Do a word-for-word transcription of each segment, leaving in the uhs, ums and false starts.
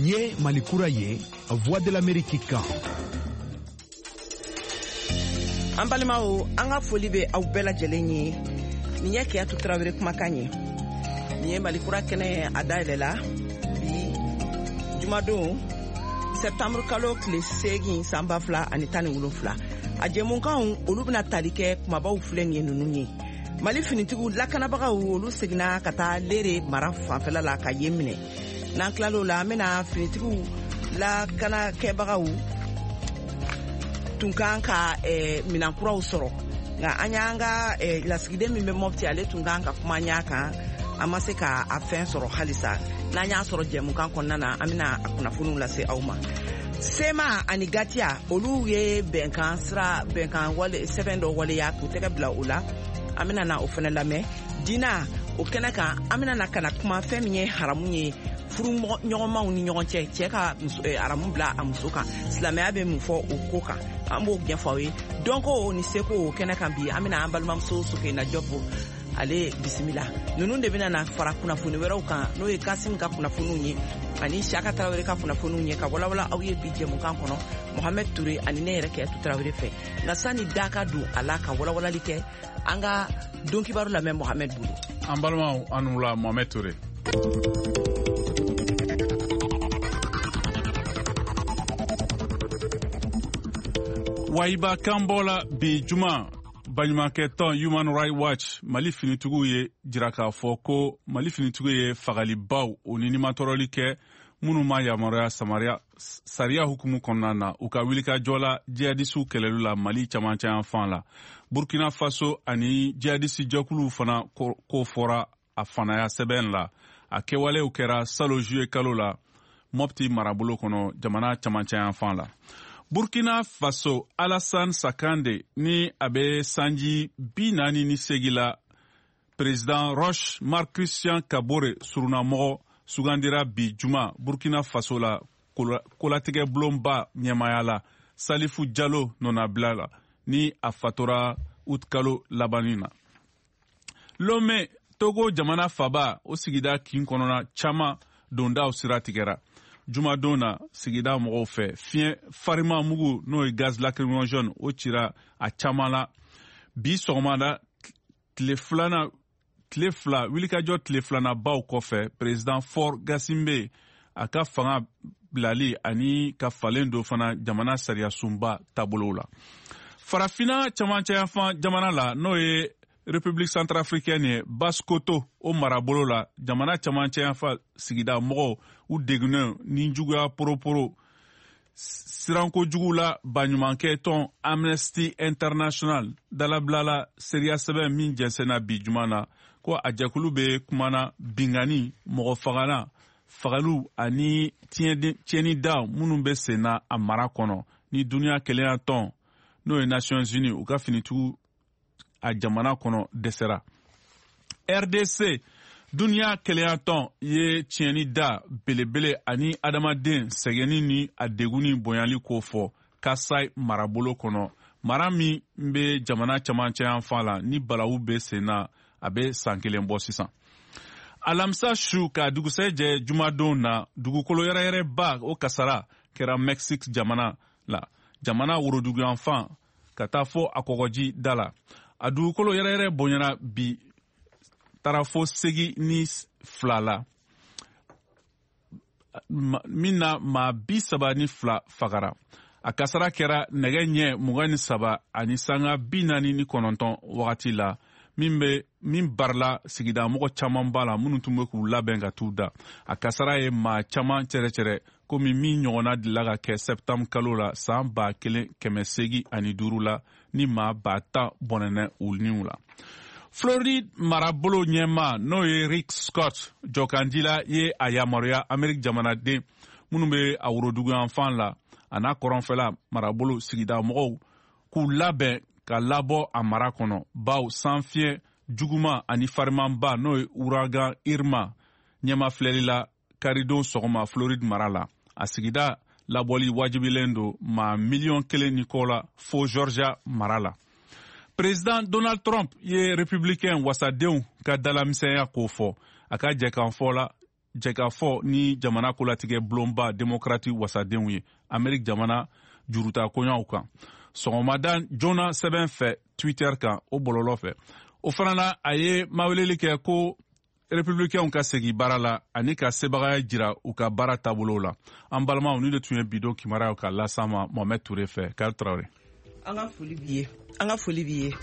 Niye Malikura ye, Voix de l'Amérique kan. An balimaw, an ka foli bɛ aw bɛɛ lajɛlen ye. Nin ye Keyatu Tarawele kumakan ye. Nin ye Malikura kɛnɛ a dayɛlɛla bi jumadon septembre kalo tile segin san ba fila ani tan ni wolonfila. A jɛmukanw olu bɛna tali kɛ kumabaw filɛ nin ye ninnu ye. Mali finitigiw lakanabagaw olu seginna ka taa Lere mara fanfɛla la ka yen minɛ. N'an tilal'o la an bɛna finitigiw lakanakɛbagaw tun kan ka eh, minankuraw sɔrɔ nka an y'an ka eh, lasigiden min bɛ Mopti ale tun kan ka kuma ɲa kan an ma se ka a fɛn sɔrɔ halisa n'an y'a sɔrɔ jɛmukan kɔnɔna na an bɛna a kunnafoniw lase aw ma. Sema ani Gatiya olu ye bɛnkan sira bɛnkan wale sɛbɛn dɔ waleya k'u tɛgɛ bila o la an bɛna na o fana lamɛn. Dina o kɛnɛ kan an bɛna na ka na kuma fɛn min ye haramu ye furu ɲɔgɔnmaw ni ɲɔgɔn cɛ cɛ ka haramu bila a muso kan silamɛya bɛ mun fɔ o ko kan an b'o ɲɛfɔ aw ye. Dɔnko ni seko o kɛnɛ kan bi an bɛna an balimamuso Sukeyina Jɔpo ale bisimila ninnu de bɛna na fara kunnafoni wɛrɛw kan n'o ye Kasim ka kunnafoniw ye ani Siyaka Tarawele ka kunnafoniw ye ka walawala aw ye bi jɛmukan kɔnɔ Mohamed Ture ani ne yɛrɛ Keyatu Tarawele fɛ. Nka sani da ka don a la ka walawalali kɛ an ka don kibaru lamɛn Mohamed bolo. An balimaw an wula Mohamed Ture. Wayiba Kambola bi juma baɲumankɛ tɔn Human Rights Watch Mali finitigiw ye jira k'a fɔ ko Mali finitigiw ye fagalibaw o ni nimatɔrɔli kɛ minnu ma yamaruya samaria sariya hukumu kɔnɔna na u ka wilikajɔ la jihadisiw kɛlɛli la Mali camancɛ yan fan la. Burkina Faso ani jihadisi jɛkuluw fana ko fɔra a fanaya sɛbɛn la. A kɛwalew kɛra salo juillet kalo la Mopti marabolo kɔnɔ jamana camancɛ yan fan la. Burkina Faso Alassane Sakande ni a bɛ sanji bi naani ni segi la Président Roch Marc Christian Kabore surunamɔgɔ sugandira bi juma Burkina Faso la kolatigɛ bulonba ɲɛmaya la Salifu Jalo nɔnabila la ni a fatora août kalo labanni na. Lomé Togo jamana faba o sigida kin kɔnɔna caman dondaw sira tigɛra. Jumadon na sigida mɔgɔw fɛ fiɲɛ farima mugu n'o ye gaz lacrymogène o cira a caman la bi sɔgɔmada tile filana tile fila wilikajɔ tile filana baw kɔfɛ président Faure Gassimbe a ka fanga bilali ani ka falen do fana jamana sariya sunba taabolow la. Farafina camancɛ yanfan jamana la n'o ye République centrafricaine ye Baskoto o marabolo la jamana camancɛ yanfan sigida mɔgɔw u degunnen ni juguya poroporo siranko jugu la baɲumankɛ tɔn Amnesty International dalabilala seriya sɛbɛn min jɛnsɛnna bi juma na ko a jɛkulu bɛ kumana bingani mɔgɔ fagana fagaliw ani tiɲɛni da minnu bɛ senna a mara kɔnɔ ni duniya kelenya tɔn n'o ye Nations Unies u ka finitigiw a jamana kɔnɔ dɛsɛra. R D C duniya kelenya tɔn ye tiɲɛni da belebele ani adamaden sɛgɛnni ni a deguni bonyali ko fɔ Kasai marabolo kɔnɔ mara min bɛ jamana camancɛ yanfan la ni balawu bɛ senna a bɛ san kelen bɔ sisan. Alamisa su ka dugusɛ jɛ jumadon na dugukolo yɛrɛyɛrɛba o kasara kɛra Mexique jamana la jamana woroduguyanfan ka taa fɔ a kɔgɔji da la. A dugukolo yɛrɛyɛrɛ bonyana bi taara fɔ segi ni fila la min na maa bi saba ni fila fagara. A kasara kɛra nɛgɛ ɲɛ mugan ni saba ani sanga bi naani ni kɔnɔntɔn wagati la min bɛ min barila sigida mɔgɔ caman b'a la minnu tun bɛ k'u labɛn ka t'u da. A kasara ye maa caman cɛrɛcɛrɛ komi min ɲɔgɔnna dilila ka kɛ septembre kalo la san ba kelen kɛmɛ segi ani duuru la ni maa ba tan bɔnɛnɛ u niw la. Floride marabolo ɲɛma n'o ye Rick Scott jɔkandila ye a yamaruya Amérique jamanaden minnu bɛ a woroduguyanfan la a n'a kɔrɔnfɛla marabolo sigida mɔgɔw k'u labɛn ka labɔ a mara kɔnɔ baw sanfiɲɛ juguman ani farimanba n'o ye ouragan Irma ɲɛma filɛli la karidon sɔgɔma Floride mara la. A sigida labɔli wajibilen do maa miliyɔn kelen ni kɔ la fo Georgia mara la. Président Donald Trump ye républicain wasadenw ka dalamisɛnya k'o fɔ a ka jɛkanfɔ la jɛ k'a fɔ ni jamana kolatigɛ bulonba démocrate wasadenw ye Amérique jamana juruta koɲaw kan. Sɔgɔmada joona sɛbɛn fɛ Twitter kan o bɔlɔlɔ fɛ. O fana na a ye maweleli kɛ ko républicains ka segi baara la ani ka sebagaya jira u ka baara taabolo la. An balimaw ni de tun ye bido kibaruyaw ka lasama Mohamed Touré fɛ. Kari Traoré. An ka foli b'i ye. An ka foli b'i ye.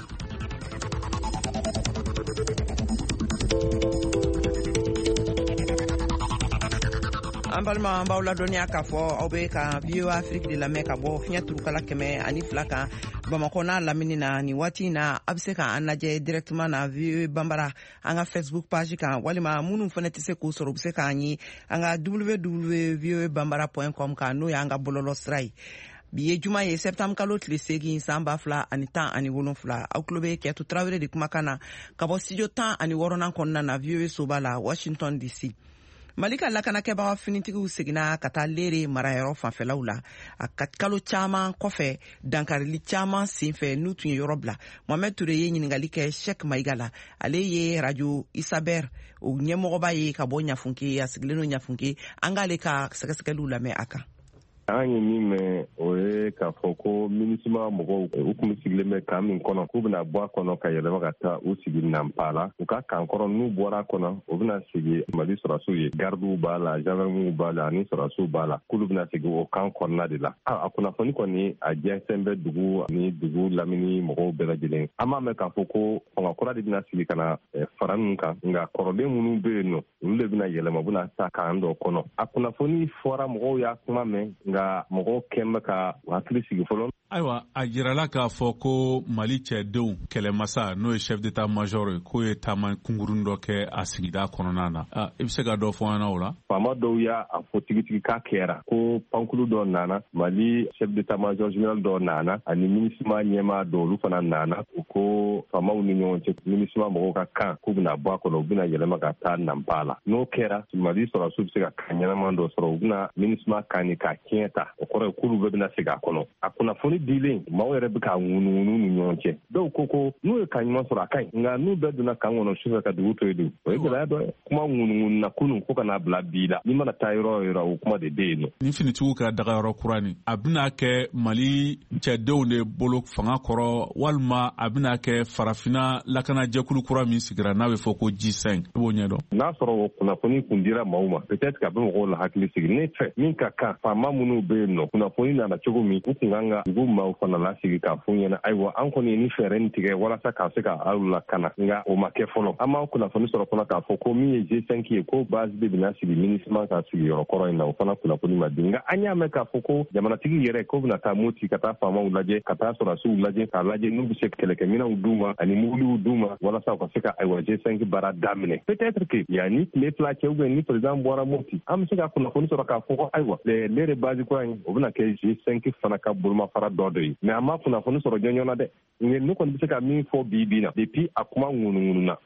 An balima an b'aw ladɔnniya k'a fɔ aw bɛ ka V O A Afrique de lamɛn ka bɔ fiɲɛ turukala kɛmɛ ani fila kan Bamakɔ n'a lamini na nin waati in na a bɛ se k'an lajɛ directement na V O A Banbara an ka Facebook page kan walima minnu fana tɛ se k'o sɔrɔ u bɛ se k'an ye an ka w w w point v o a banbara point com kan n'o y'an ka bɔlɔlɔ sira ye. Bi ye juma ye septembre kalo tile segin san ba fila ani tan ani wolonfila aw tulo bɛ Kɛtu Tarawele de kumakan na ka bɔ studio tan ani wɔɔrɔnan kɔnɔna na V O A soba la Washington D C. Mali ka lakanakɛbaga finitigiw seginna ka taa Lere marayɔrɔ fanfɛlaw la a ka kalo caman kɔfɛ dankarili caman senfɛ n'u tun ye yɔrɔ bila. Mohamed Touré ye ɲininkali kɛ Sheikh Mayiga la ale ye radio Isaber o ɲɛmɔgɔba ye ka bɔ Ɲafunke a sigilen no Ɲafunke an k'ale ka sɛgɛsɛgɛliw lamɛn a kan. An ye min mɛn o ye k'a fɔ ko minisima mɔgɔw u tun sigilen bɛ kan min kɔnɔ k'u bɛna bɔ a kɔnɔ ka yɛlɛma ka taa u sigi Nampa la u ka kan kɔrɔ n'u bɔra a kɔnɔ u bɛna sigi Mali sɔrɔsiw ye gardiw b'a la gendarmew b'a la ani sɔrɔsiw b'a la k'olu bɛna sigi o kan kɔnɔna de la a kunnafoni kɔni a jɛnsɛn bɛ dugu ani dugu lamini mɔgɔw bɛɛ lajɛlen an b'a mɛn k'a fɔ ko fanga kura de bɛna sigi ka na fara ninnu kan nka kɔrɔlen minnu bɛ yen nɔ olu de bɛna yɛlɛma u bɛna ta kan dɔ kɔnɔ a kunnafoni fɔra mɔgɔw y'a kuma mɛn nka mɔgɔw kɛn bɛ ka hakili sigi fɔlɔ. Ayiwa a jirala k'a fɔ ko Mali cɛdenw kɛlɛmasa n'o ye chef d'état major ye k'o ye taama kunkurun dɔ kɛ a sigida kɔnɔna na i bɛ se ka dɔ fɔ an na o la. Faama dɔw y'a fɔ tigitigi k'a kɛra ko pankulu dɔ nana Mali chef d'état major général dɔ nana ani minisima ɲɛmaa dɔw olu fana nana u ko faamaw ni ɲɔgɔn cɛ minisima mɔgɔw ka kan k'u bɛna bɔ a kɔnɔ u bɛna yɛlɛma ka taa Nampa la n'o kɛra Mali sɔrɔsiw bɛ se ka kan ɲɛnaman dɔ sɔrɔ u bɛna minisima kan ni ka tiɲɛ ta o kɔrɔ ye k'olu bɛɛ bɛna segin a kɔnɔ a kunnafoni dilen maaw yɛrɛ bɛ ka ŋunuŋunu ni ɲɔgɔn cɛ dɔw ko ko n'u ye kan ɲuman sɔrɔ a ka ɲi nka n'u bɛɛ donna kan kɔnɔ sufɛ ka dugu to yen dun o ye gɛlɛya dɔ ye kuma ŋunuŋunu na kunun fo ka n'a bila bi la n'i mana taa yɔrɔ o yɔrɔ o kuma de bɛ yen nɔ. Ni finitigiw ka dagayɔrɔ kura nin a bɛna kɛ Mali cɛdenw de bolo fanga kɔrɔ walima a bɛna kɛ farafinna lakanajɛkulu kura min sigira n'a bɛ fɔ ko G cinq i b'o ɲɛdɔn. N'a sɔrɔ o kunnafoni kun dira maaw ma peut-être ka bɛ mɔgɔw la hakili sigi ne fɛ min ka kan faama minnu bɛ yen nɔ kunnafoni nana cogo min u kun kan ka dugu maaw fana lasigi k'a fɔ ɲɛna ayiwa an kɔni ye ni fɛɛrɛ nin tigɛ walasa k'a se ka aw lakana nka o ma kɛ fɔlɔ an m'an kunnafoni sɔrɔ fana k'a fɔ ko min ye G cinq ye ko base de bɛna sigi minisima ka sigiyɔrɔ kɔrɔ in na o fana kunnafoni ma di nka an y'a mɛn k'a fɔ ko jamanatigi yɛrɛ ko bɛna taa Moti ka taa faamaw lajɛ ka taa sɔrɔsiw lajɛ k'a lajɛ n'u bɛ se kɛlɛkɛminɛnw d'u ma ani mobiliw d'u ma walasa u ka se ka ayiwa G cinq baara daminɛ peut-être que yanni tile fila cɛ ou ni président bɔra Moti an bɛ se ka kunnafoni sɔrɔ k'a fɔ ko ayiwa lere base kura in o bɛna kɛ G cinq fana ka bolomafara dɔ de ye mais an ma kunnafoni sɔrɔ jɔn na dɛ ne kɔni bɛ se ka min fɔ bi bi na depuis a kuma ŋunuŋunu na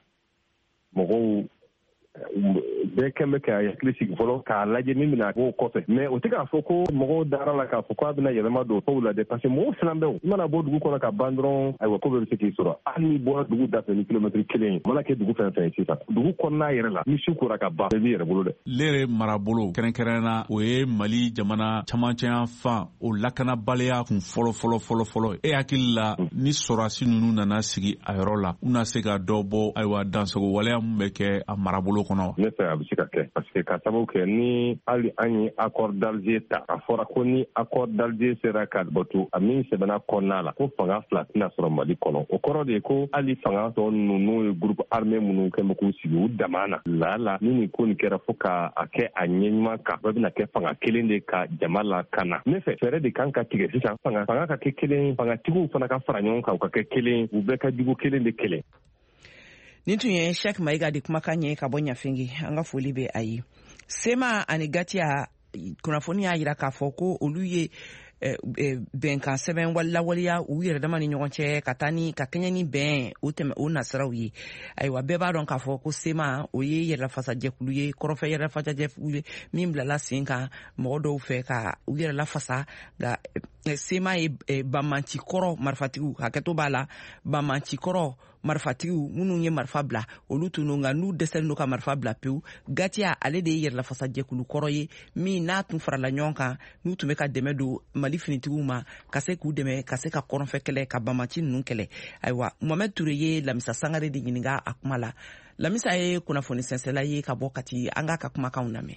mɔgɔw bɛɛ kɛn bɛ ka hakili sigi fɔlɔ k'a lajɛ min bɛna k'o kɔfɛ mais o tɛ k'a fɔ ko mɔgɔw dara la k'a fɔ k'a bɛna yɛlɛma don tɔw la dɛ parce que mɔgɔw fana bɛ i mana bɔ dugu kɔnɔ ka ban dɔrɔn ayiwa ko bɛɛ bɛ se k'i sɔrɔ hali n'i bɔra dugu da fɛ ni kilomɛtiri kelen ye mana kɛ dugu fɛn fɛn ye sisan dugu kɔnɔna yɛrɛ la ni su kora ka ban bɛɛ b'i yɛrɛ bolo dɛ. Lere marabolo kɛrɛnkɛrɛnna o ye Mali jamana camancɛ yan fan o lakanabaliya kun fɔlɔ fɔlɔ fɔlɔ fɔlɔ e hakili la ni sɔrɔsi ninnu nana sigi a yɔrɔ la u na se ka dɔ bɔ ayiwa dansago waleya min bɛ kɛ a marabolo kɔnɔ. Ne fɛ a bɛ se ka kɛ parce que ka sababu kɛ ni hali an ye accord d'Alger ta a fɔra ko ni accord d'Alger sera ka bato a min sɛbɛnna kɔnɔna la ko fanga fila tɛna sɔrɔ Mali kɔnɔ o kɔrɔ de ye ko hali fanga tɔ ninnu n'o ye groupe armé minnu kɛn bɛ k'u sigi u dama na lala ni nin ko nin kɛra fo ka a kɛ a ɲɛɲuman kan bɛɛ bɛna kɛ fanga kelen de ka jama lakana ne fɛ fɛɛrɛ de kan ka tigɛ sisan fanga fanga ka kɛ kelen fangatigiw fana ka fara ɲɔgɔn kan u ka kɛ kelen u bɛɛ ka jugu kelen de kelen. Nin tun ye Sheikh Mayiga de kumakan ye ka bɔ Ɲafingi an ka foli bɛ a ye. Sema ani Gatiya kunnafoni y'a jira k'a fɔ ko olu ye bɛnkan sɛbɛn walawaleya u yɛrɛ dama ni ɲɔgɔn cɛ ka taa ni ka kɛɲɛ ni bɛn o tɛmɛ o nasiraw ye ayiwa bɛɛ b'a dɔn k'a fɔ ko Sema o ye yɛrɛlafasajɛkulu ye kɔrɔfɛ yɛrɛlafasajɛkulu ye min bilala sen kan mɔgɔ dɔw fɛ ka u yɛrɛlafasa nka Sema ye Bamanci kɔrɔ marifatigiw hakɛto b'a la Bamanci kɔrɔ marifatigiw minnu ye marifa bila olu tunu nga n'u dɛsɛlen do ka marifa bila pewu gatiya ale de ye yɛrɛlafasa jɛkulu kɔrɔ ye min n'a tun farala ɲɔgɔn kan n'u tun bɛ ka dɛmɛ don Mali finitigiw ma ka se k'u dɛmɛ ka se ka kɔrɔnfɛ kɛlɛ ka bamaci ninnu kɛlɛ ayiwa Mohamed Ture ye Lamisa Sangare de ɲininka a kuma la Lamisa ye kunnafoni sɛnsɛla ye ka bɔ Kati an ka ka kumakanw lamɛn.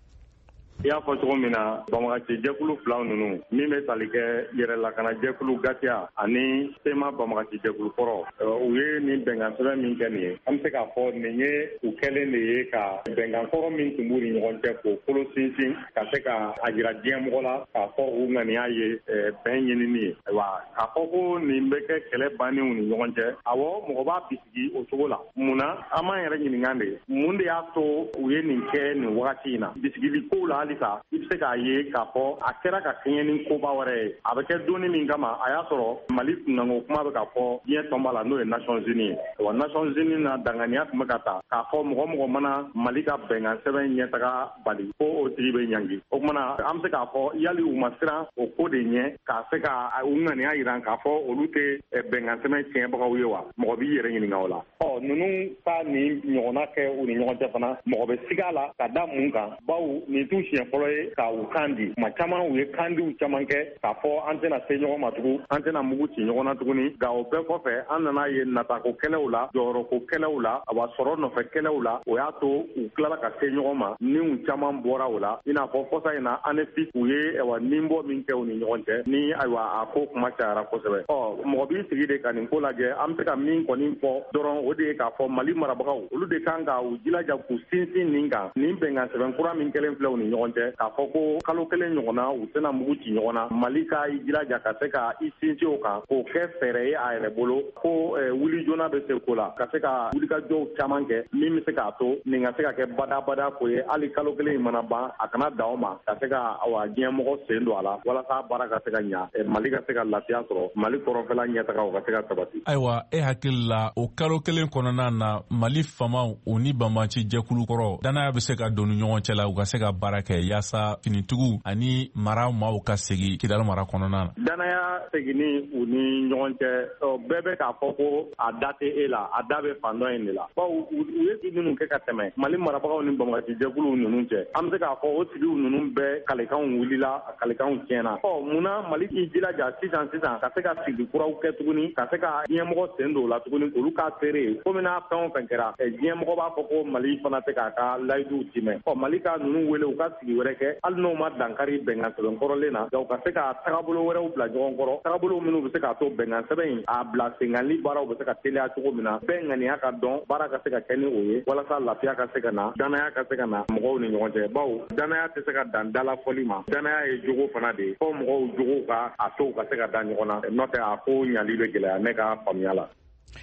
I y'a fɔ cogo min na Banbagaci jɛkulu fila ninnu min bɛ tali kɛ yɛrɛlakana jɛkulu Gatiya ani Sema Banbagaci jɛkulu kɔrɔ u ye nin bɛnkan sɛbɛn min kɛ nin ye an bɛ se k'a fɔ nin ye u kɛlen de ye ka bɛnkan kɔrɔ min tun b'u ni ɲɔgɔn cɛ k'o kolo sinsin ka se ka a jira diɲɛmɔgɔ la k'a fɔ u ŋaniya ye bɛn ɲinini ye ayiwa k'a fɔ ko nin bɛ kɛ kɛlɛ bannenw ni ɲɔgɔn cɛ awɔ mɔgɔ b'a bisigi o cogo la munna an b'an yɛrɛ ɲininkan de mun de y'a to u ye nin kɛ nin wagati in na bisigili kow la halisa i bɛ se k'a ye k'a fɔ a kɛra ka kɛɲɛ ni koba wɛrɛ ye a bɛ kɛ donni min kama a y'a sɔrɔ Mali kunkanko kuma bɛ ka fɔ diɲɛ tɔnba la n'o ye Nations Unies ye wa Nations Unies na danganiya tun bɛ ka ta k'a fɔ mɔgɔ mɔgɔ mana Mali ka bɛnkan sɛbɛn ɲɛtaga bali ko o tigi bɛ ɲangi o kumana an bɛ se k'a fɔ yali u ma siran o ko de ɲɛ k'a se ka u ŋaniya jira k'a fɔ olu tɛ bɛnkan sɛbɛn tiɲɛbagaw ye wa mɔgɔ b'i yɛrɛ ɲininka o la ɔ ninnu ka nin ɲɔgɔnna kɛ u ni ɲɔgɔn cɛ fana mɔgɔ bɛ siga la ka da mun kan bawo nin t'u siɲɛ fɔlɔ ye ka u kan di tuma caman u ye kandiw caman kɛ k'a fɔ an tɛna se ɲɔgɔn ma tugun an tɛna mugu ci ɲɔgɔn na tuguni nka o bɛɛ kɔfɛ an nana ye natako kɛlɛw la jɔyɔrɔko kɛlɛw la a wa sɔrɔ nɔfɛ kɛlɛw la o y'a to u tilala ka se ɲɔgɔn ma niw caman bɔra o la i n'a fɔ kɔsa in na an ne fi u ye nin bɔ min kɛ u ni ɲɔgɔn cɛ ni ayiwa a ko kuma cayara kosɛbɛ ɔ mɔgɔ b'i sigi de ka nin ko lajɛ an bɛ se ka min kɔni fɔ dɔrɔn o de ye k'a fɔ Mali marabagaw olu de kan ka u jilaja k'u sinsin nin kan nin bɛnkan sɛbɛn kura min kɛlen filɛ u ni ɲɔgɔn cɛ k'a fɔ ko kalo kelen ɲɔgɔnna u tɛna mugu ci ɲɔgɔn na Mali ka i jilaja ka se ka i sinsin o kan k'o kɛ fɛɛrɛ ye a yɛrɛ bolo ko wuli joona bɛ se ko la ka se ka wulikajɔw caman kɛ min bɛ se k'a to nin ka se ka kɛ badabada ko ye hali kalo kelen in mana ban a kana dan o ma ka se ka awa diɲɛmɔgɔ sen don a la walasa baara ka se ka ɲa Mali ka se ka lafiya sɔrɔ Mali kɔrɔnfɛla ɲɛtaga o ka se ka sabati. Ayiwa e hakili la o kalo kelen kɔnɔna na Mali famaw o ni Banbagaci jɛkulu kɔrɔ danaya bɛ se ka don ni ɲɔgɔn cɛ la u ka se ka baara kɛ yaasa finitigiw ani mara maaw ka segin Kidali mara kɔnɔna na. Danaya seginni u ni ɲɔgɔn cɛ bɛɛ bɛ k'a fɔ ko a da tɛ e la a da bɛ fan dɔ in de la bawo u ye tigi ninnu kɛ ka tɛmɛ Mali marabagaw ni Banbagaci jɛkuluw ninnu cɛ an bɛ se k'a fɔ o tigiw ninnu bɛɛ kalekanw wulila kalekanw tiɲɛna ɔ munna Mali k'i jilaja sisan sisan ka se ka sigi kuraw kɛ tuguni ka se ka diɲɛmɔgɔ sen don o la tuguni olu k'a seere komi n'a fɛn o fɛn kɛra diɲɛmɔgɔ b'a fɔ ko Mali fana tɛ k'a ka layiduw timɛ ɔ Mali ka ninnu wele u ka sigi wɛrɛ kɛ hali n'o ma dankari bɛnkan sɛbɛn kɔrɔlen na u ka se ka tagabolo wɛrɛw bila ɲɔgɔn kɔrɔ tagabolo minnu bɛ se k'a to bɛnkan sɛbɛn in a bila senkanli baaraw bɛ se ka teliya cogo min na bɛɛ ŋaniya ka dɔn baara ka se ka kɛ ni o ye walasa lafiya ka se ka na danaya ka se ka na mɔgɔw ni ɲɔgɔn cɛ bawo danaya tɛ se ka dan dalafɔli ma danaya ye jogo fana de ye fɔ mɔgɔw jogo ka a to u ka se ka da ɲɔgɔn na n'o tɛ a ko ɲali bɛ gɛlɛya ne ka faamuya la.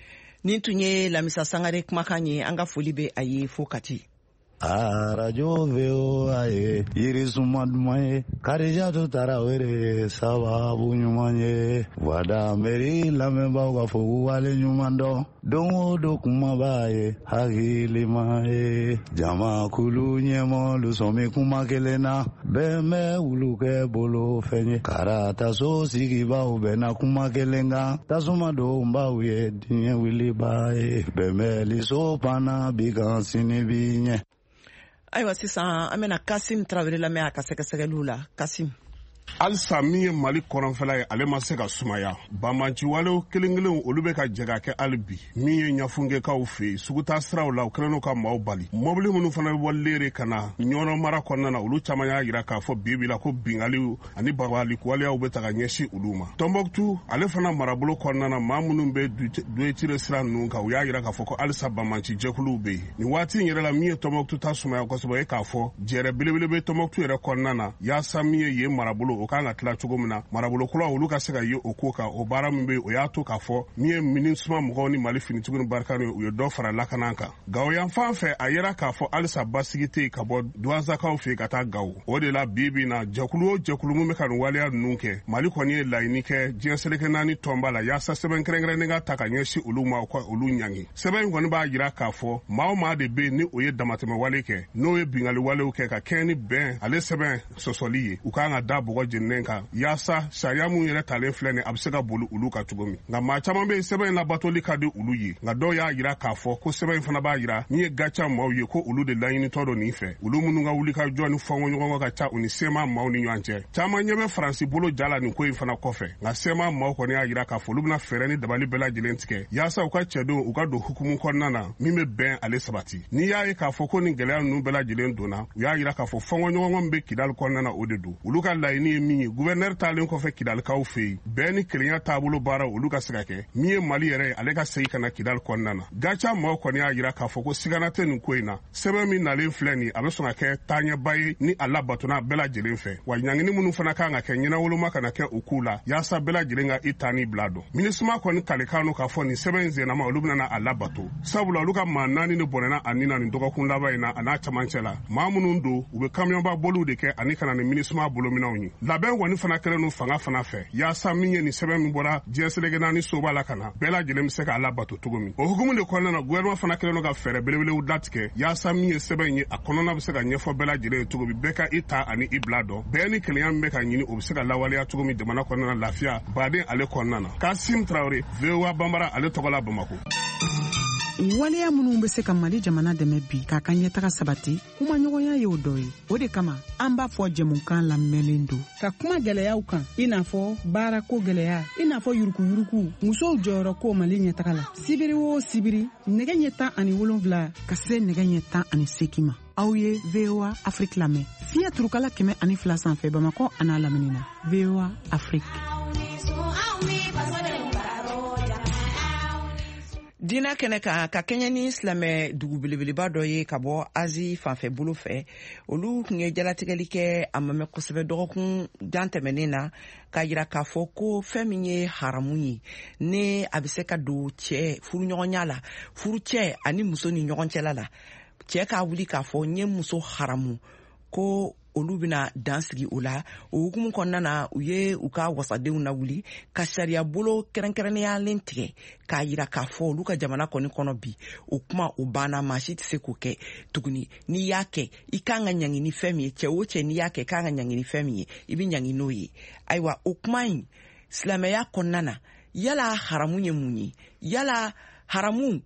Nin tun ye Lamisa Sangare kumakan ye an ka foli bɛ a ye fo Kati. arajo V O A ye yirisuma duman ye Karijatu Tarawele sababu ɲuman ye Wada Meri lamɛnbaaw ka fɔ k'u wale ɲuman dɔn don o don kuma b'a ye hakilima ye jamakulu ɲɛmɔlu sɔmi kuma kelen na bɛɛ bɛ wulu kɛ bolo fɛn ye karataso sigibaw bɛnna kuma kelen kan tasuma donbaw ye diɲɛ wiliba ye bɛnbɛliso panna bi kan sini bi ɲɛ. Ayiwa sisan an bɛna Kasim Tarawele lamɛn a ka sɛgɛsɛgɛliw la. Kasim. Alisa min ye Mali kɔrɔnfɛla ye ale ma se ka sumaya Banbagaci walew kelen kelen olu bɛ ka jɛ ka kɛ hali bi min ye ɲafungekaw fɛ yen sugutaa siraw la u kɛlen n'u ka maaw bali mɔbili minnu fana bɛ walilen ka na ɲɔnɔ mara kɔnɔna na olu caman y'a jira k'a fɔ bi bi la ko bingaliw ani babaliwaleyaw bɛ ta ka ɲɛsin olu ma Tɔnbɔkutu ale fana marabolo kɔnɔna na maa minnu bɛ duwecire sira ninnu kan u y'a jira k'a fɔ ko halisa Banbagaci jɛkuluw bɛ yen nin waati in yɛrɛ la min ye Tɔnbɔkutu ta sumaya kosɛbɛ ye k'a fɔ jɛrɛ belebele bɛ Tɔnbɔkutu yɛrɛ kɔnɔna na yaasa min ye yen marabolo o kan ka tila cogo min na marabolo kura olu ka se ka ye o ko kan o baara min bɛ o y'a to k'a fɔ min ye MINUSMA mɔgɔw ni Mali finitigiw ni barika u ye dɔ fara lakana kan Gawo yan fan fɛ a yera k'a fɔ halisa basigi tɛ yen ka bɔ duwanzakaw fɛ yen ka taa Gawo o de la bi bi na jɛkulu o jɛkulu min bɛ ka nin waleya ninnu kɛ Mali kɔni ye laɲini kɛ diɲɛ seleke naani tɔnba la yaasa sɛbɛn kɛrɛnkɛrɛnnen ka ta ka ɲɛsin olu ma u ka olu ɲangi sɛbɛn in kɔni b'a jira k'a fɔ maa o maa de bɛ yen ni o ye damatɛmɛ wale kɛ n'o ye bingali walew kɛ ka kɛɲɛ ni bɛn ale sɛbɛn sɔsɔli ye u kan ka da bɔgɔ jinnen kan yaasa sariya mun yɛrɛ talen filɛ ni a bɛ se ka boli olu ka cogo min nka maa caman bɛ sɛbɛn in labatoli ka di olu ye nka dɔw y'a yira k'a fɔ ko sɛbɛn in fana b'a yira min ye gaca maaw ye ko olu de laɲinitɔ don nin fɛ olu minnu ka wuli ka jɔ ni fɔnkɔɲɔgɔnkɔ ka ca u ni sema maaw ni ɲɔgɔn cɛ caman ɲɛ bɛ faransi bolo jala nin ko in fana kɔfɛ nka sema maaw kɔni y'a yira k'a fɔ olu bɛna fɛɛrɛ ni dabali bɛɛ lajɛlen tigɛ yaasa u ka cɛdenw u ka don hukumu kɔnɔna na min bɛ bɛn ale sabati n'i y'a ye k'a fɔ ko nin gɛlɛya ninnu bɛɛ lajɛlen donna u y'a yira k'a fɔ fɔnkɔɲɔgɔnkɔ min bɛ kidali kɔnɔna na o de don olu ka laɲini ye min ye guvɛrnɛri taalen kɔfɛ kidalikaw fɛ yen bɛɛ ni kelenya taabolo baara olu ka se ka kɛ min ye mali yɛrɛ ye ale ka segin ka na kidali kɔnɔna na gaca maaw kɔni y'a yira k'a fɔ ko sigana tɛ nin ko in na sɛbɛn min nalen filɛ nin a bɛ sɔn ka kɛ taaɲɛba ye ni a labatona bɛɛ lajɛlen fɛ wa ɲangini minnu fana kan ka kɛ ɲɛnawoloma kana kɛ u k'u la yaasa bɛɛ lajɛlen ka i taa ni bila dɔn minisima kɔni kalekan no k'a fɔ nin sɛbɛn in zennama olu bɛna a labato sabula olu ka maa naani de bɔnɛna a nin na nin dɔgɔkun laban in na a n'a camancɛ la maa minnu don u bɛ kamiyɔnba boliw de kɛ ani kana ni minisima bolominɛw ye labɛn kɔni fana kɛlen no fanga fana fɛ yaasa min ye nin sɛbɛn min bɔra diɲɛ selege naani soba la ka na bɛɛ lajɛlen bɛ se k'a labato cogo min o hukumu de kɔnɔna na gouvernement fana kɛlen no ka fɛɛrɛ belebelew datigɛ yaasa min ye sɛbɛn ye a kɔnɔna bɛ se ka ɲɛfɔ bɛɛ lajɛlen ye cogo min bɛɛ ka i ta ani i bila dɔn bɛɛ ni kelenya min bɛ ka ɲini o bɛ se ka lawaleya cogo min jamana kɔnɔna na lafiya baden ale kɔnɔna na Kasim Traoré V O A Banbara ale tɔgɔ la Bamako. waleya minnu bɛ se ka mali jamana dɛmɛ bi k'a ka ɲɛtaga sabati kumaɲɔgɔnya ye o dɔ ye o de kama an b'a fɔ jɛmukan lamɛnlen don ka kuma gɛlɛyaw kan i n'a fɔ baarako gɛlɛya i n'a fɔ yuruguyurugu musow jɔyɔrɔ ko mali ɲɛtaga la sibiri o sibiri nɛgɛ ɲɛ tan ani wolonwula ka se nɛgɛ ɲɛ tan ani seegin ma aw ye V O A Afrique lamɛn fiɲɛ turukala kɛmɛ ani fila sanfɛ bamakɔ a n'a lamini na V O A Afrique. Dina kɛnɛ kan ka kɛɲɛ ni silamɛ dugu belebeleba dɔ ye ka bɔ Azi fanfɛ bolo fɛ olu tun ye jalatigɛli kɛ a ma mɛn kosɛbɛ dɔgɔkun jan tɛmɛnen na k'a yira k'a fɔ ko fɛn min ye haramu ye ni a bɛ se ka don cɛ furuɲɔgɔnya la furu cɛ ani muso ni ɲɔgɔn cɛla la cɛ k'a wuli k'a fɔ n ye muso haramu ko olu bɛna dan sigi o la o hukumu kɔnɔna na u ye u ka wasadenw na wuli ka sariya bolo kɛrɛnkɛrɛnniyalen tigɛ k'a yira k'a fɔ olu ka jamana kɔni kɔnɔ bi o kuma o banna maa si tɛ se k'o kɛ tuguni n'i y'a kɛ i kan ka ɲangi ni fɛn min ye cɛ o cɛ n'i y'a kɛ i kan ka ɲangi ni fɛn min ye i bɛ ɲangi n'o ye ayiwa o kuma in silamɛya kɔnɔna na yala haramu ye mun ye yala haramu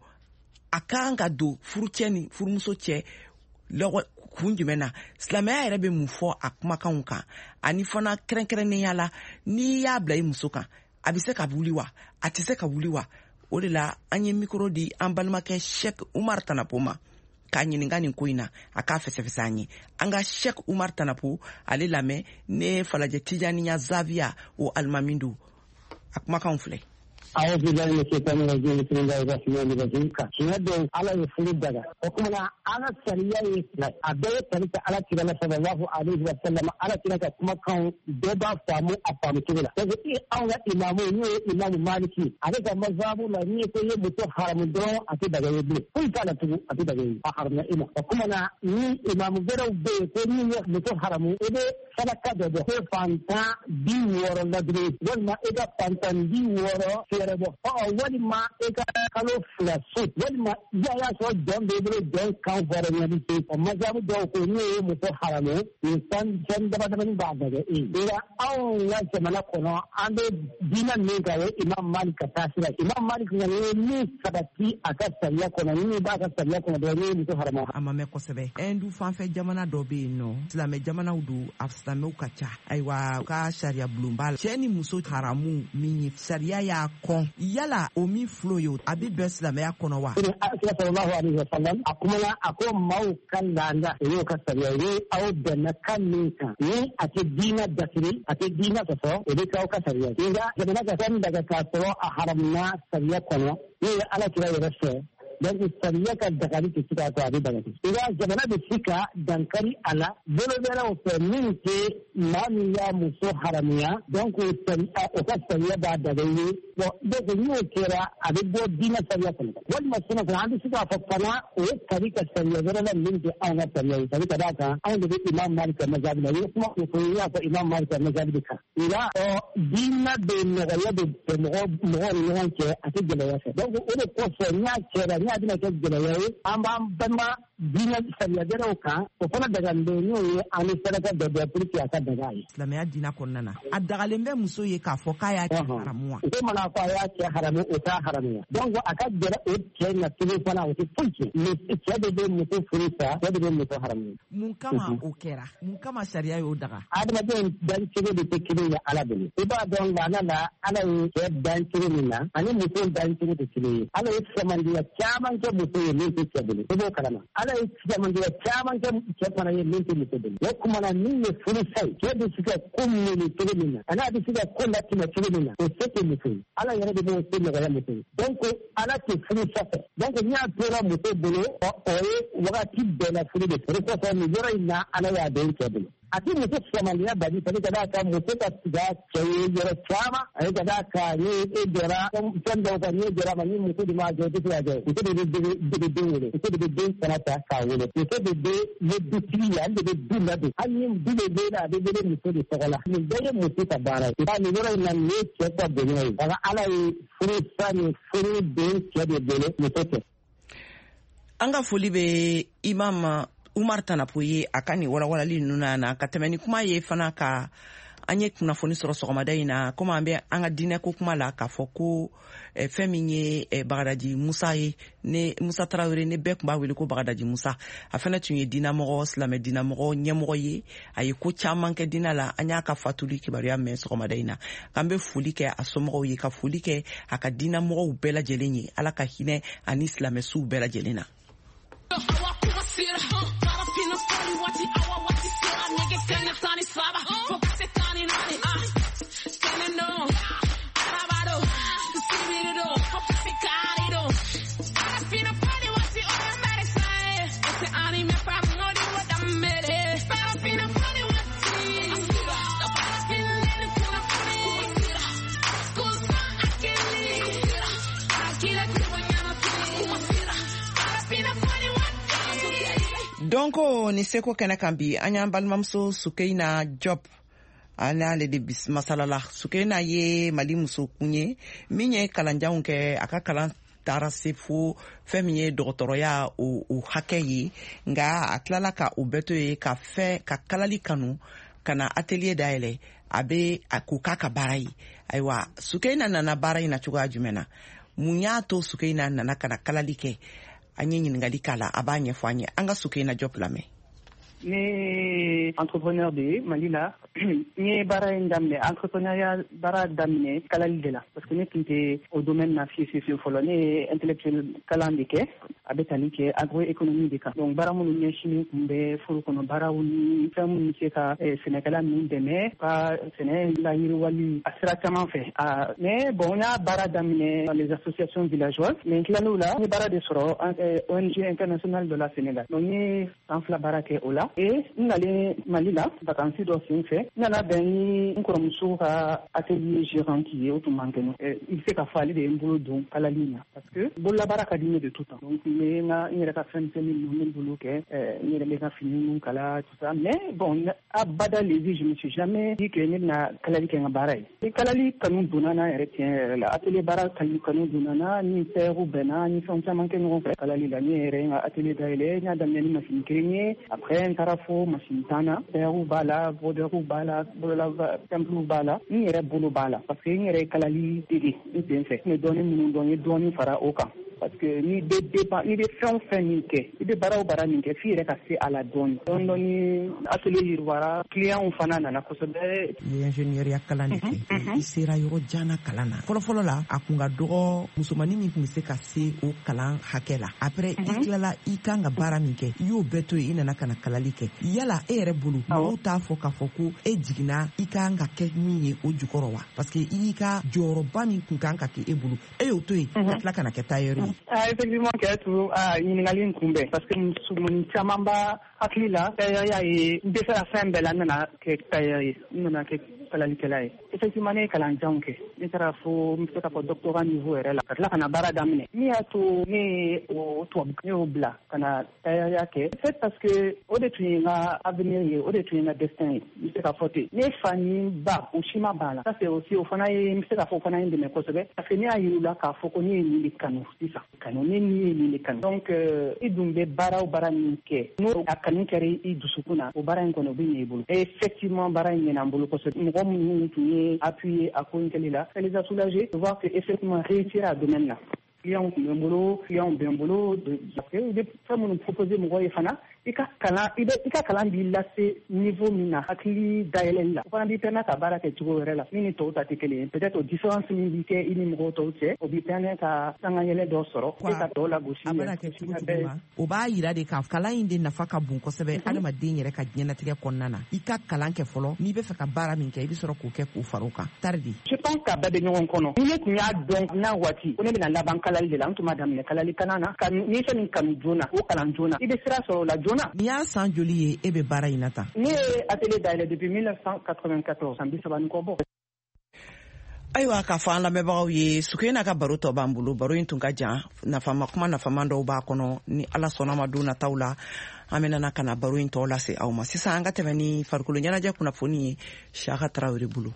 a kan ka don furu cɛ ni furumuso cɛ lɔgɔ kun jumɛn na silamɛya yɛrɛ bɛ mun fɔ a kumakanw kan ani fana kɛrɛnkɛrɛnnenya la n'i y'a bila i muso kan a bɛ se ka wuli wa a tɛ se ka wuli wa o de la an ye mikoro di an balimakɛ Sheikh Umar Tanapo ma k'a ɲininka nin ko in na a k'a fɛsɛfɛsɛ an ye an ka Sheikh Umar Tanapo ale lamɛn ne Falajɛ Tijaniya Zaviya o alimami don a kumakanw filɛ. أعوذ بالله من الشيطان الرجيم بسم الله الرحمن الرحيم كشهد على يفرد دغا وكما أنا سريع أبي تريك على كلام صلى الله عليه وسلم على كلام كما كان دبا فامو أفهم كذا فإذا أنا إمام يو إمام مالكي هذا مذهب لا نيجي بتو حرام درو أتي دغا يبلي كل كلام تقول أتي دغا أحرمنا إمام وكما أنا إمام درو بيتني بتو حرام إذا sadaka da da ko fanta bi woro ladri wala ida fanta bi woro fere bo o wali ma e ka kalo fla so wali ma ya ya so don be be don kan fere ni bi ko ma ja do ko ni mu ko haramo ni san jan da da ni ba da e ira aw ya ce mana ko no ande dinan ne ga imam malik ta sira imam malik ne ni sabati aka sariya ko ni ba ka sariya ko da ni mu ko haramo amma me ko sebe endu fanfe jamana do be no islam jamana udu silamɛw ka ca ayiwa ka sariya bulonba la cɛ ni muso haramu min ye sariya y'a kɔn yala o min fulo ye a bɛ bɛn silamɛya kɔnɔ wa. alakira sallallahu alaihi wa sallam a kumana a ko maaw ka laada o y'o ka sariya ye aw bɛnna kan min kan ni a tɛ diinɛ dasiri a tɛ diinɛ sɔsɔ o bɛ k'aw ka sariya ye nka jamana ka fɛn daga k'a sɔrɔ a haramuna sariya kɔnɔ n'o ye alakira yɛrɛ fɛ donc sariya ka dakari tɛ se k'a to a bɛ dagati nka jamana bɛ se ka dankari a la bolo wɛrɛw fɛ min tɛ maa min y'a muso haramuya donc sariya o ka sariya b'a daga ye bon donc n'o kɛra a bɛ bɔ diinɛ sariya kɔnɔ walima sisan fana an bɛ se k'a fɔ fana o ye kari ka sariya wɛrɛ la min tɛ anw ka sariya ye sabu ka d'a kan anw de bɛ imam malik ka mazhabi la i ye kuma o fɔ i y'a fɔ imam malik ka mazhabi de kan nka ɔ diinɛ bɛ nɔgɔya de bɛ mɔgɔ mɔgɔ ni ɲɔgɔn cɛ a tɛ gɛlɛya fɛ donc o de kɔfɛ n'a kɛra n'a bɛna kɛ gɛlɛya ye an b'an balima diinɛ sariya gɛrɛw kan o fana dagalen n'o ye an ni saraka dɔ bɛɛ pour que a ka daga ye. Silamɛya diinɛ kɔnɔna na a dagalen bɛ muso ye k'a fɔ k'a y'a cɛ haramu wa. ko mana fɔ a y'a cɛ haramu o t'a haramu wa. donc a ka gɛrɛ o cɛ na cogo fana o tɛ foyi cɛ. mais cɛ de bɛ muso furu sa cɛ de bɛ muso haramu. mun kama o kɛra mun kama sariya y'o daga. adamaden dan cogo de tɛ kelen ye ala bolo. i b'a dɔn laana la ala ye cɛ dan cogo min na ani muso dan cogo tɛ kelen ye. ala ye sɛmandiya caman kɛ muso ye min tɛ cɛ bolo. i b'o kalama. ala ye sɛmandiya caman kɛ cɛ fana ye min tɛ muso bolo. o tuma na min ye furu sa ye cɛ bɛ se ka ko ɲini cogo min na ani a bɛ se ka ko latɛmɛ cogo min na o se tɛ muso ye. ala yɛrɛ de b'o se nɔgɔya muso ye. donc ala tɛ furu sa fɛ. donc n'i y'a tora muso bolo o ye wagati bɛɛ la furu de fɛ. o kɔfɛ nin yɔrɔ in na ala y'a den cɛ bolo. a ti muso sɛmandiya bali fɛ ka d'a kan muso ka siga cɛ ye yɔrɔ caman ale ka d'a kan ni e jɔra fɛn dɔw kan ni e jɔra ma ni muso de m'a jɔ i tɛ se ka jɔ muso de bɛ dege den wele muso de bɛ den fana ta k'a wele muso de bɛ ye dutigi ye ale de bɛ du ladon hali ni du de bɛ a bɛ wele muso de tɔgɔ la nin bɛɛ ye muso ka baara ye nka nin yɔrɔ in na nin ye cɛ ka bonya ye nka ala ye furu sa ni furu den cɛ de bolo muso tɛ. an ka foli bɛ imam Umar Tanapo ye a ka nin walawalali ninnu na ka tɛmɛ ni kuma ye fana ka an ye kunnafoni sɔrɔ sɔgɔmada in na komi an bɛ an ka diinɛ ko kuma la k'a fɔ ko eh, fɛn min ye eh, Bagadaji Musa ye ne Musa Tarawele ne bɛɛ tun b'a wele ko Bagadaji Musa a fana tun ye diinɛmɔgɔ silamɛ diinɛmɔgɔ ɲɛmɔgɔ ye a ye ko caman kɛ diinɛ la an y'a ka fatuli kibaruya mɛn sɔgɔmada in na k'an bɛ foli kɛ a somɔgɔw ye ka foli kɛ a ka diinɛmɔgɔw bɛɛ lajɛlen ye ala ka hinɛ ani silamɛsuw bɛɛ lajɛlen na. Donc ni seko kɛnɛ kan bi an y'an balimamuso Sukeyina Job an y'ale de bis masalala Sukeyina ye Mali muso kun ye min ye kalanjanw kɛ a ka kalan taara se fo fɛn min ye dɔgɔtɔrɔya o, o hakɛ ye nka a tilala ka o bɛɛ to ye ka fɛn ka kalali kanu ka na atelier dayɛlɛ a bɛ a ko k'a ka baara ye ayiwa Sukeyina nana baara in na cogoya jumɛn na mun y'a to Sukeyina nana ka na kalali kɛ an ye ɲininkali k'a la a b'a ɲɛfɔ an ye an ka Sukeyina Job lamɛn. Ne entrepreneur de Mali la n ye baara in daminɛ entrepreneuriat baara daminɛ kalali de la parce que ne tun tɛ o domaine na fiye fiye fɔlɔ ne ye intellectuel kalan de kɛ a bɛ tali kɛ agroéconomie de kan donc baara minnu ɲɛsinnen tun bɛ foro kɔnɔ baaraw ni fɛn minnu se ka sɛnɛkɛla ninnu dɛmɛ ka sɛnɛ layiriwali a sira caman fɛ mais bon n y'a baara daminɛ dans les associations villageoises mais n tilal'o la n ye baara de sɔrɔ O N G internationale de la Sénégal donc n ye san fila baara kɛ o la et n nalen Mali la vacances dɔ sen fɛ n nana bɛn ni n kɔrɔmuso ka atelier gérante ye o tun man kɛnɛ i bɛ se ka fɔ ale de ye n bolo don kalali na parce que bololabaara ka di ne de tout temps donc n bɛ n ka n yɛrɛ ka fɛn misɛnnin ninnu n bɛ n bolo kɛ n yɛrɛ bɛ ka fini ninnu kala tout ça mais bon abada les vies je me suis jamais dit que ne bɛna kalali kɛ n ka baara ye ni kalali kanu donna n'a yɛrɛ tiɲɛ yɛrɛ la atelier baara kanu donna n'a ni pɛrɛw bɛnna ni fɛn caman kɛ ɲɔgɔn fɛ kalali la ne yɛrɛ n ka atelier dayɛlɛ n y'a daminɛ ni machine kelen ye après n taara fo machine tan na pɛrɛw b'a la brodeurs b'a la bolola templiw b'a la n yɛrɛ bolo b'a la parce que n yɛrɛ ye kalali dege n sen fɛ n ye dɔɔnin minnu dɔn n ye dɔɔnin fara o kan parce que ni bɛ dépend ni bɛ fɛn o fɛn min kɛ i bɛ baara o baara min kɛ f'i yɛrɛ ka se a la dɔɔnin dɔɔnin dɔɔnin atelier yiriwara clients fana nana kosɛbɛ. I ye ingénieuriya kalan de kɛ i sera yɔrɔ jan na kalan na fɔlɔfɔlɔ la a kun ka dɔgɔ musomanin min tun bɛ se ka se o kalan hakɛ la après i tilala i kan ka baara min kɛ i y'o bɛɛ to yen i nana ka na kalali kɛ yala e yɛrɛ bolo mɔgɔw t'a fɔ k'a fɔ ko e jiginna i kan ka kɛ min ye o jukɔrɔ wa parce que i y'i ka jɔyɔrɔba min kun kan ka kɛ e bolo e y'o to yen ka tila ka na kɛ tailleur ye. Ah, effectivement kɛ tu ah ɲininkali in kunbɛn parce que musomanin caman b'a hakili la tailleur ye n bɛ se ka fɛn bɛɛ la n nana kɛ tailleur ye n nana kɛ kalalikɛla ye effectivement ne ye kalanjanw kɛ ne taara fo n bɛ se ka fɔ doctorat niveau yɛrɛ la ka tila ka na baara daminɛ min y'a to ne ye o tubabu ne y'o bila ka na tailleur kɛ c'est parce que o de tun ye n ka avenir ye o de tun ye n ka destin ye n bɛ se ka fɔ ten ne fa ni ba o si ma ban la ça c'est aussi o fana ye n bɛ se ka fɔ o fana ye n dɛmɛ kosɛbɛ parce que ne y'a yir'u la k'a fɔ ko ne ye nin de kanu sisan kanu ne ni ye nin de kanu donc i dun bɛ baara o baara min kɛ n'o a kanu kɛra i dusukun na o baara in kɔnɔ o bɛ ɲɛ i bolo et effectivement baara in ɲɛna n bolo kosɛbɛ mɔgɔ minnu tun ye appuyé a ko in kɛli la ça les a soulagés de voir que effectivement réussir à domaine là clients bɛ n bolo clients bɛ n bolo parce que i bɛ fɛn minnu proposer mɔgɔ ye fana i ka kalan i bɛ i ka kalan b'i lase niveau min na hakili dayɛlɛli la o fana b'i permettre ka baara kɛ cogo wɛrɛ la min ni tɔw ta tɛ kelen ye peut-être o différence min b'i kɛ i ni mɔgɔw tɔw cɛ o b'i permettre ka sangayɛlɛ dɔ sɔrɔ e ka tɔw lagosi a bɛna kɛ cogo cogo ma o b'a yira de ka kalan in de nafa ka bon kosɛbɛ adamaden yɛrɛ ka diɲɛnatigɛ kɔnɔna na i ka kalan kɛ fɔlɔ n'i bɛ fɛ ka baara min kɛ i bɛ sɔrɔ k'o kɛ k'o fara o kan taridi je pense que a bɛɛ bɛ ɲɔgɔn kɔnɔ ni ne tun y'a dɔn n'a waati ko ne bɛna laban kalali de la n tun ma daminɛ kalali kalan na ka ni fɛn min kanu joona o kalan joona i bɛ sira sɔrɔ o la joona n'i y'a san joli ye e bɛ baara in na tan ne ye atelier dayɛlɛ depuis mille neuf cent quatre-vingt-quatorze san bi saba ni kɔ bɔ ayiwa k'a fɔ an lamɛnbagaw ye sukuye n'a ka baro tɔ b'an bolo baro in tun ka jan nafama kuma nafaman dɔw b'a kɔnɔ ni ala sɔnna ma don nataw la an bɛna ka na baro in tɔ lase aw ma sisan an ka tɛmɛ ni farikolo ɲɛnajɛ kunnafoni ye Siyaka Tarawele bolo.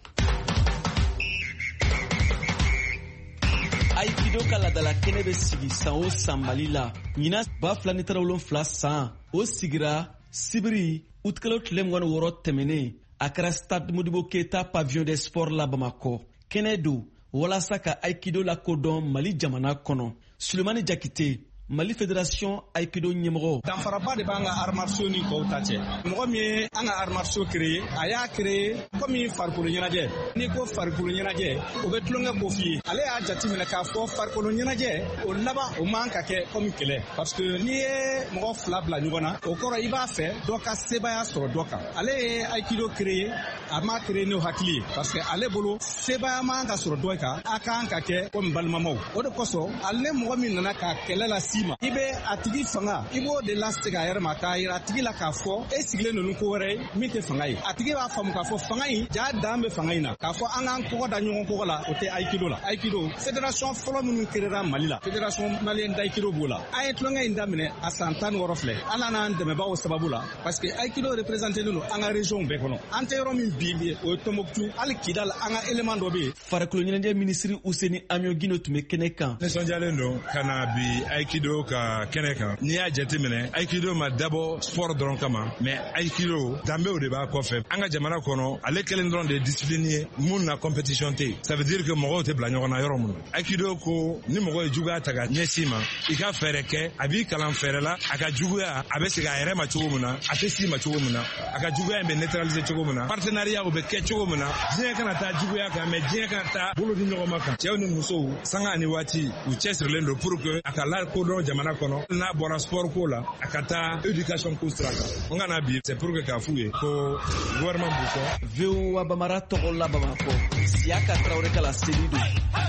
Aikido ka ladala kɛnɛ bɛ sigi san o san Mali la ɲina ba fila ni tara wolonfila san o sigira Sibiri utikalo tile mugan ni wɔɔrɔ tɛmɛnen a kɛra Stade Modibo Keita pavillon des sports la Bamakɔ kɛnɛ don walasa ka Aikido lakodɔn Mali jamana kɔnɔ Sulemani Jakite Mali Fédération Aikido ɲɛmɔgɔ danfaraba de b'an ka arts martiaux ni tɔw ta cɛ mɔgɔ min ye an ka arts martiaux créé a y'a créé comme farikolo ɲɛnajɛ n'i ko farikolo ɲɛnajɛ o bɛ tulonkɛ ko f'i ye ale y'a jateminɛ k'a fɔ farikolo ɲɛnajɛ o laban o man ka kɛ comme kɛlɛ parce que n'i ye mɔgɔ fila bila ɲɔgɔn na o kɔrɔ i b'a fɛ dɔ ka sebaya sɔrɔ dɔ kan ale ye Aikido créé a ma créé n'o hakili ye parce que ale bolo sebaya man ka sɔrɔ dɔ kan a kan ka kɛ comme balimamaw o de kosɔn ale ni mɔgɔ min nana ka kɛlɛ la si i bɛ a tigi fanga i b'o de lase a yɛrɛ ma k'a yira a tigi la k'a fɔ e sigilen ninnu ko wɛrɛ ye min tɛ fanga ye a tigi b'a faamu k'a fɔ fanga in ja dan bɛ fanga in na k'a fɔ an k'an kɔgɔ da ɲɔgɔn kɔgɔ la o tɛ Aikido la Aikido fédération fɔlɔ minnu créera Mali la fédération malienne d'Aikido b'o la an ye tulonkɛ in daminɛ a san tan ni wɔɔrɔ filɛ ala n'an dɛmɛbagaw sababu la parce que Aikido représenté don an ka région bɛɛ kɔnɔ an tɛ yɔrɔ min bi o ye Tombouctou hali Kidal an ka élément dɔ bɛ yen farikolo ɲɛnajɛ minisiri Useni Amion Gino tun bɛ kɛnɛ kan nisɔndiyalen don ka na bi Aikido ka kɛnɛ kan n'i y'a jateminɛ Aikido ma dabɔ sport dɔrɔn kama mais Aikido danbew de b'a kɔfɛ an ka jamana kɔnɔ ale kelen dɔrɔn de ye discipline ye mun na compétition tɛ yen ça veut dire que mɔgɔw tɛ bila ɲɔgɔn na yɔrɔ mun na Aikido ko ni mɔgɔ ye juguya ta ka ɲɛsin ma i ka fɛɛrɛ kɛ a b'i kalan fɛɛrɛ la a ka juguya a bɛ segin a yɛrɛ ma cogo min na a tɛ s'i ma cogo min na a ka juguya in bɛ neutraliser cogo min na partenariat o bɛ kɛ cogo min na diɲɛ kana taa juguya kan mais diɲɛ kana taa bolo di ɲɔgɔn ma kan cɛw ni musow sanga ani waati u cɛsirilen don pour que a ka lakodɔn jamana kɔnɔ n'a bɔra sport ko la a ka taa éducation ko sira kan n kana bi c'est pour que k'a f'u ye ko gouvernement b'u kɔ V O A Bamara tɔgɔ la Bamakɔ Siyaka Tarawele ka la seli don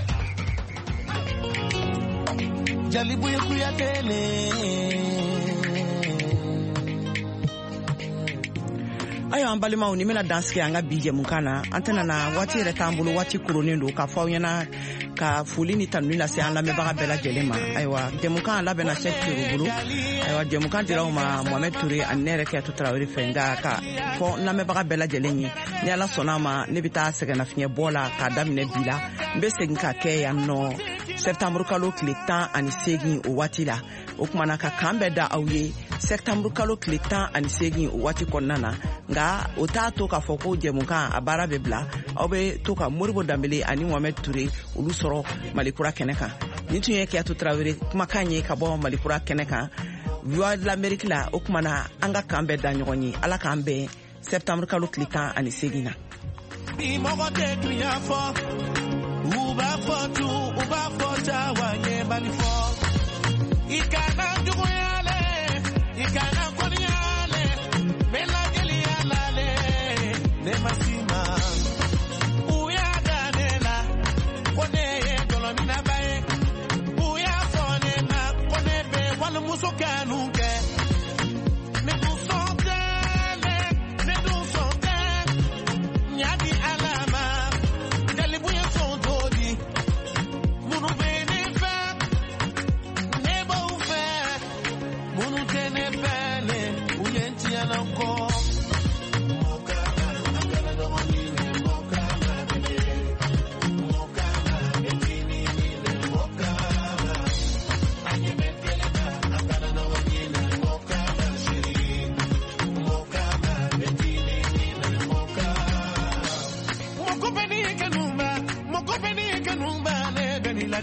Jalibuye Kuyatele ayo an balimaw ni bɛna dansigi an ka bi jɛmukan na an tɛna na waati yɛrɛ t'an bolo waati kurunin don k'a fɔ aw ɲɛna ka foli ni tanuni lase an lamɛnbaga bɛɛ lajɛlen ma ayiwa jɛmukan labɛnna Sɛki Ture bolo ayiwa jɛmukan dira aw ma Mohamed Ture ani ne yɛrɛ Kiyatu Tarawele fɛ nka ka fɔ lamɛnbaga bɛɛ lajɛlen ye ni ala sɔnna ma ne bɛ taa sɛgɛnnafiɲɛ bɔ la k'a daminɛ bi la n bɛ segin ka kɛ yan nɔ sɛptamuru kalo tile tan ani seegin o waati la o kumana ka kan bɛɛ da aw ye sɛptamuru kalo tile tan ani seegin o waati kɔnɔna na nka o t'a to k'a fɔ ko jɛmukan a baara bɛ bila aw bɛ to ka Moribo Danbele ani Mohamed Ture olu sɔrɔ Malikura kɛnɛ kan nin tun ye Kiyatu Tarawele kumakan ye ka bɔ Malikura kɛnɛ kan Voix de l'Amérique la o kumana an ka kan bɛɛ da ɲɔgɔn ye ala k'an bɛn sɛptamuru kalo tile tan ani seegin na ni mɔgɔ tɛ dunya fɔ u b'a fɔ tu u b'a fɔ cawa ye bali fɔ i kana juguyale i kana kɔniyale mɛ lajɛliyalale ne ma si ma u y'a da ne la ko ne ye dɔlɔminaba ye u y'a fɔ ne ma ko ne bɛ walimuso kanu kɛ ne dun sɔn tɛ ne dun sɔn tɛ ɲadi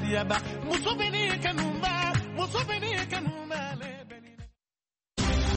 yaba